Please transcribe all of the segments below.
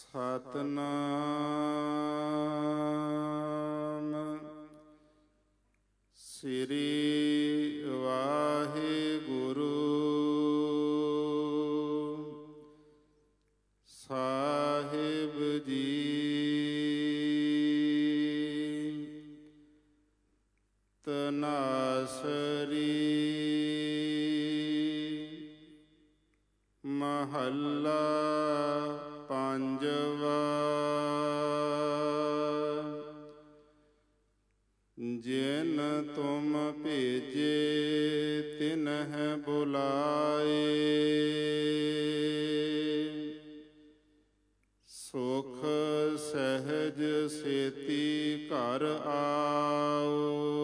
ਸਤਿਨਾਮ ਸ੍ਰੀ ਵਾਹਿਗੁਰੂ ਸਾਹਿਬ ਜੀ। ਤਨਾਸਰੀ ਮਹੱਲਾ ਪੰਜਵਾ। ਜਿਨ ਤੁਮ ਭੇਜੇ ਤਿਨਹਿ ਬੁਲਾਏ, ਸੁਖ ਸਹਿਜ ਸੇਤੀ ਘਰ ਆਓ।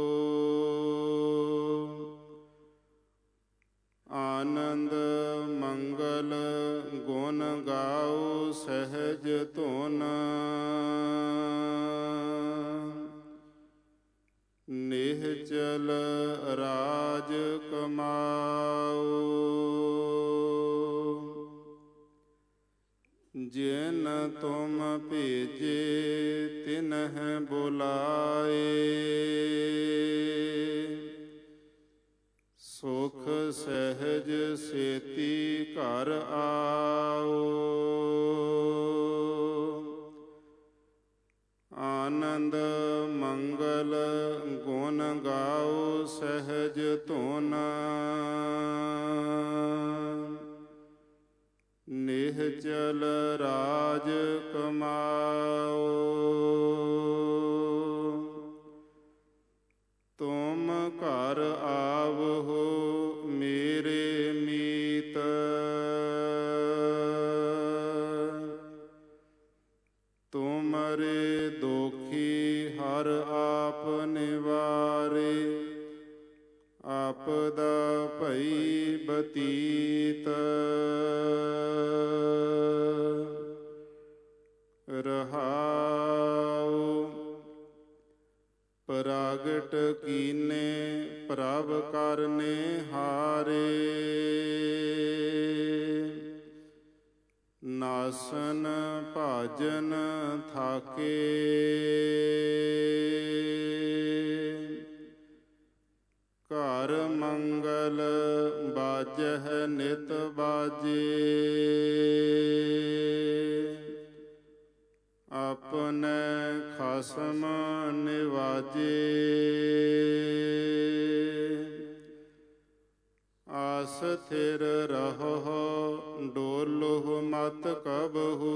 ਆਨੰਦ ਮੰਗਲ ਗੁਣ ਗਾਓ ਸਹਿਜ ਧੁਨ, ਨਿਹਚਲ ਰਾਜ ਕਮਾਓ। ਜਿਨ ਤੁਮ ਭੇਜੇ ਤਿਨਹਿ ਬੁਲਾਏ, ਸੁਖ ਸਹਿਜ ਸੇਤੀ ਘਰ ਆਓ। ਆਨੰਦ ਮੰਗਲ ਗੁਣ ਗਾਓ ਸਹਿਜ ਧੁਨ, ਨਿਹਚਲ ਰਾਜ ਕਮਾਓ। ਤੁਮ ਘਰ ਆਵਹੁ ਮੇਰੇ ਮੀਤ, ਤੁਮਰੇ ਦੋਖੀ ਹਰ ਆਪ ਨਿਵਾਰੇ। ਆਪਦਾ ਭਈ ਬਤੀਤ, ਰਹਾਉ। ਪ੍ਰਗਟ ਕੀਨੇ ਪ੍ਰਭ ਕਰਨੇ ਹਾਰੇ, ਨਾਸਨ ਭਾਜਨ ਥਾਕੇ। ਘਰ ਮੰਗਲ ਬਾਜਹਿ ਨਿਤ ਬਾਜੇ, ਆਪਣੇ ਖਸਮ ਨਿਵਾਜੇ। ਆਸ ਥਿਰ ਰਹੋ ਡੋਲਹੁ ਮਤ ਕਬਹੂ,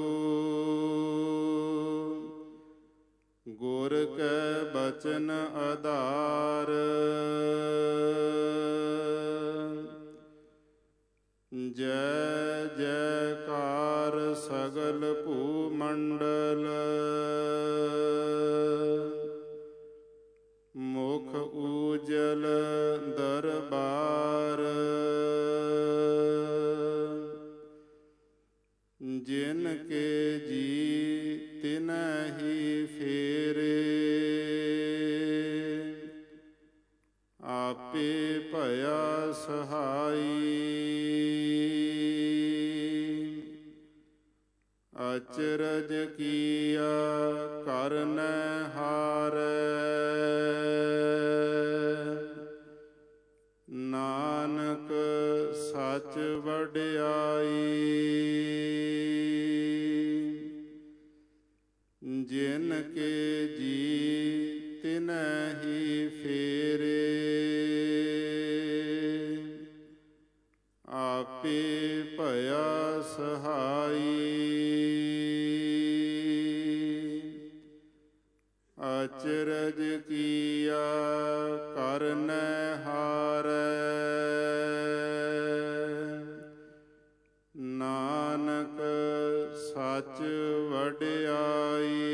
ਗੁਰ ਕੈ ਬਚਨ ਆਧਾਰ। ਜੈ ਜੈਕਾਰ ਸਗਲ ਭੂ ਮੰਡਲ, ਮੁਖ ਊਜਲ ਦਰਬਾਰ। ਜਿਨ ਕੇ ਜੀ ਤਿਨਹਿ ਫੇਰੇ, ਆਪੇ ਭਇਆ ਸਹਾਈ। ਅਚਰਜ ਕੀਆ ਕਰਨੈ ਹਾਰੈ, ਨਾਨਕ ਸਚ ਵਡਿਆਈ। ਜਿਨ ਕੇ ਜੀ ਤਿਨਹਿ ਫੇਰੇ, ਆਪੇ ਭਇਆ ਸਹਾਈ। ਅਚਰਜ ਕੀਆ ਕਰਨੈ ਹਾਰੈ, ਨਾਨਕ ਸਚ ਵਡਿਆਈ।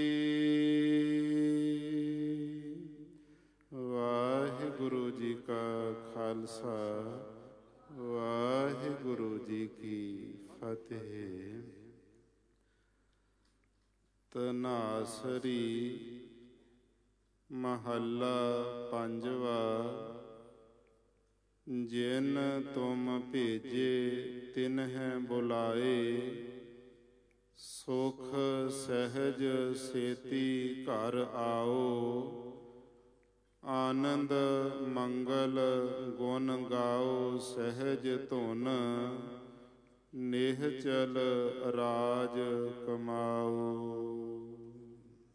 ਵਾਹਿਗੁਰੂ ਜੀ ਕਾ ਖਾਲਸਾ, ਵਾਹਿਗੁਰੂ ਜੀ ਕੀ ਫਤਿਹ। ਤਨਾਸਰੀ ਮਹੱਲਾ ਪੰਜਵਾ। ਜਿਨ ਤੁਮ ਭੇਜੇ ਤਿਨਹਿ ਬੁਲਾਏ, ਸੁਖ ਸਹਿਜ ਸੇਤੀ ਘਰ ਆਓ, ਆਨੰਦ ਮੰਗਲ ਗੁਣ ਗਾਓ, ਸਹਿਜ ਧੁਨ ਨਿਹਚਲ ਰਾਜ ਕਮਾਓ।